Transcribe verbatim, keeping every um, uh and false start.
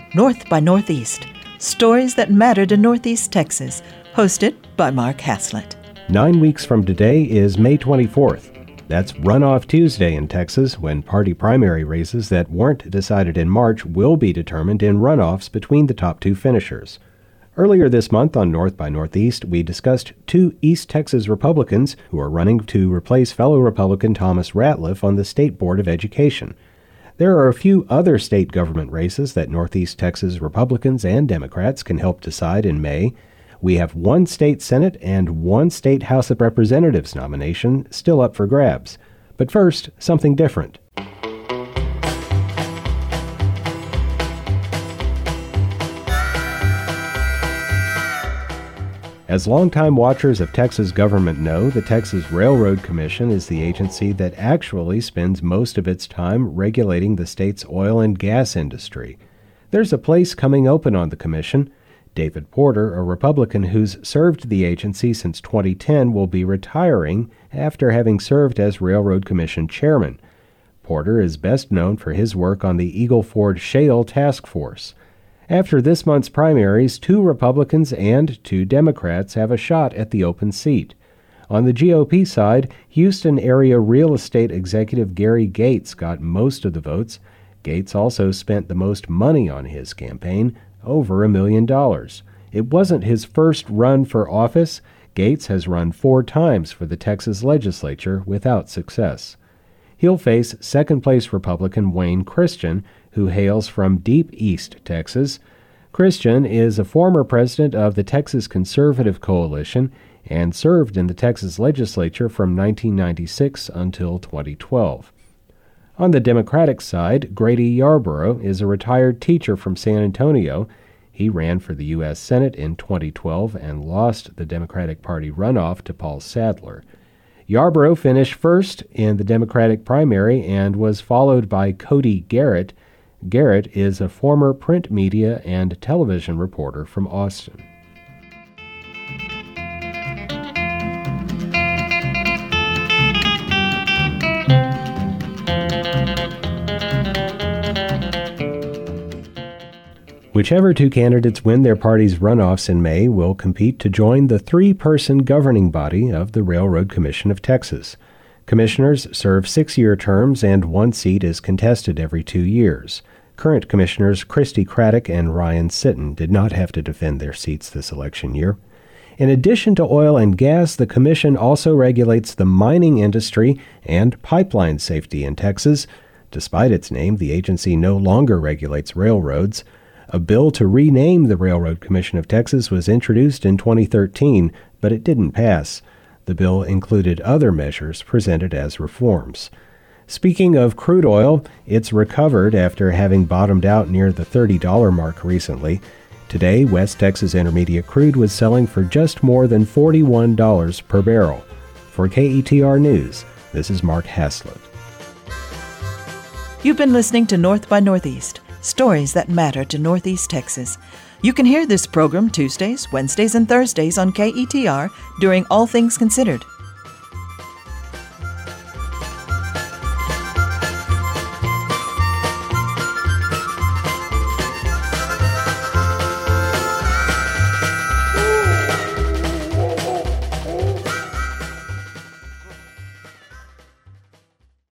North by Northeast, stories that matter to Northeast Texas, hosted by Mark Haslett. Nine weeks from today is May twenty-fourth. That's Runoff Tuesday in Texas, when party primary races that weren't decided in March will be determined in runoffs between the top two finishers. Earlier this month on North by Northeast, we discussed two East Texas Republicans who are running to replace fellow Republican Thomas Ratliff on the State Board of Education. There are a few other state government races that Northeast Texas Republicans and Democrats can help decide in May. We have one state Senate and one state House of Representatives nomination still up for grabs. But first, something different. As longtime watchers of Texas government know, the Texas Railroad Commission is the agency that actually spends most of its time regulating the state's oil and gas industry. There's a place coming open on the commission. David Porter, a Republican who's served the agency since twenty ten, will be retiring after having served as Railroad Commission chairman. Porter is best known for his work on the Eagle Ford Shale Task Force. After this month's primaries, two Republicans and two Democrats have a shot at the open seat. On the G O P side, Houston area real estate executive Gary Gates got most of the votes. Gates also spent the most money on his campaign, over a million dollars. It wasn't his first run for office. Gates has run four times for the Texas legislature without success. He'll face second-place Republican Wayne Christian, who hails from deep East Texas. Christian is a former president of the Texas Conservative Coalition and served in the Texas legislature from nineteen ninety-six until twenty twelve. On the Democratic side, Grady Yarborough is a retired teacher from San Antonio. He ran for the U S Senate in twenty twelve and lost the Democratic Party runoff to Paul Sadler. Yarborough finished first in the Democratic primary and was followed by Cody Garrett. Garrett is a former print media and television reporter from Austin. Whichever two candidates win their party's runoffs in May will compete to join the three-person governing body of the Railroad Commission of Texas. Commissioners serve six-year terms and one seat is contested every two years. Current commissioners Christy Craddock and Ryan Sitton did not have to defend their seats this election year. In addition to oil and gas, the commission also regulates the mining industry and pipeline safety in Texas. Despite its name, the agency no longer regulates railroads. A bill to rename the Railroad Commission of Texas was introduced in twenty thirteen, but it didn't pass. The bill included other measures presented as reforms. Speaking of crude oil, it's recovered after having bottomed out near the thirty dollars mark recently. Today, West Texas Intermediate crude was selling for just more than forty-one dollars per barrel. For K E T R News, this is Mark Haslett. You've been listening to North by Northeast, stories that matter to Northeast Texas. You can hear this program Tuesdays, Wednesdays, and Thursdays on K E T R during All Things Considered.